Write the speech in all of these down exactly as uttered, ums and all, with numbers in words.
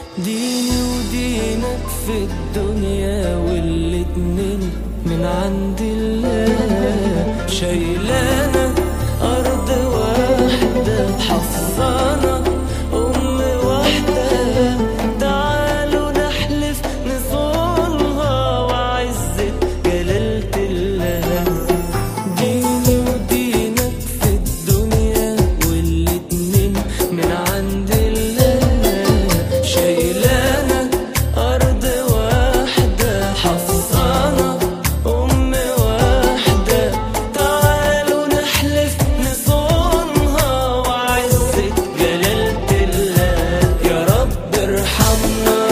ديني ودينك في الدنيا والاتنين من عند الله، شايلانا أرض واحدة حفظانا أم واحدة، تعالوا نحلف نصونها وعزة جلالة الله. ديني ودينك في الدنيا والاتنين من عند الله، شايلانا أرض واحدة حفظانا أم واحدة، تعالوا نحلف نصونها وعزة جلالة الله. يا رب ارحمنا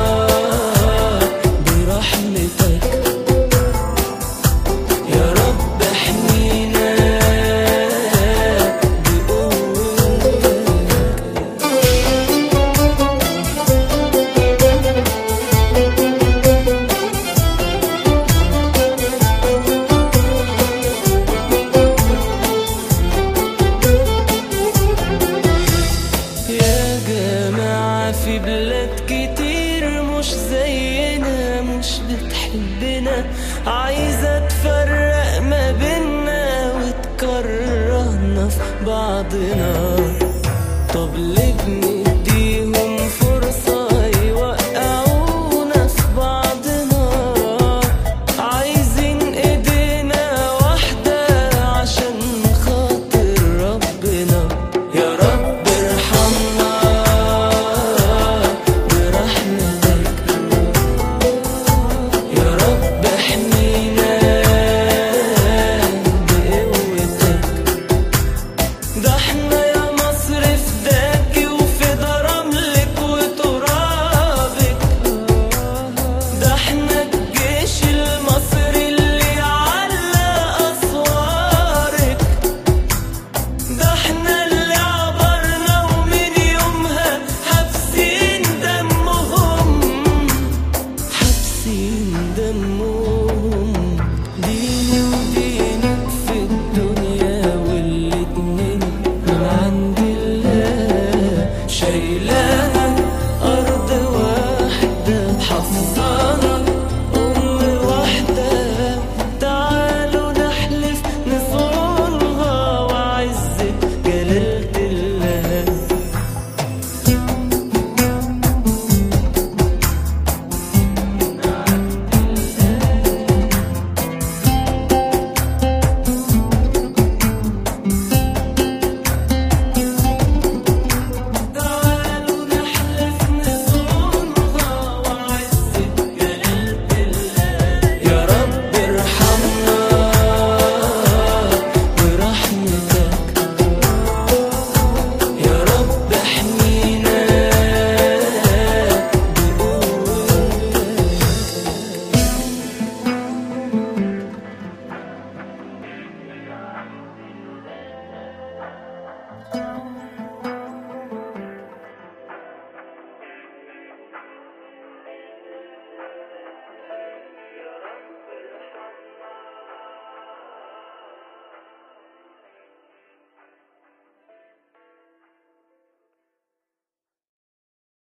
برحمتك، يا رب احمينا بقوتك. يا جماعة في بلاد كتير مش زينا، مش بتحبنا، عايزة تفرق ما بينا وتكرهنا في بعضنا.